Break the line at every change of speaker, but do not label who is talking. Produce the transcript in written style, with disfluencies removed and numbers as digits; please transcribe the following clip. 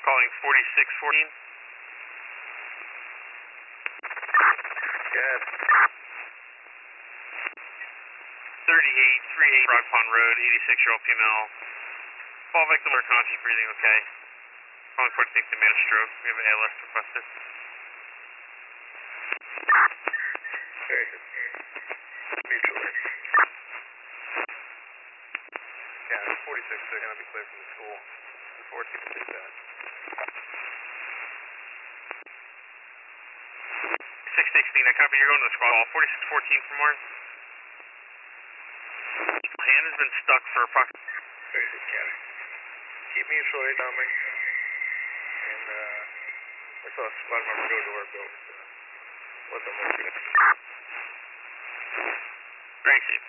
calling 4614.
Good.
3838 Rock Pond Road, 86-year-old female. Fall victim or conscious, breathing okay. Calling for safety man a stroke. We have an ALS requested.
Very good. Mutually. Yeah, 46, they're going to be clear from the school. The 14 did that.
616, I copy. You're going to the squad hall. 4614 for more. Hand has been stuck for approximately.
Very good, County. Keep mutual aid on me. And I saw a squad member go to our building. Let them look at it.
Very safe.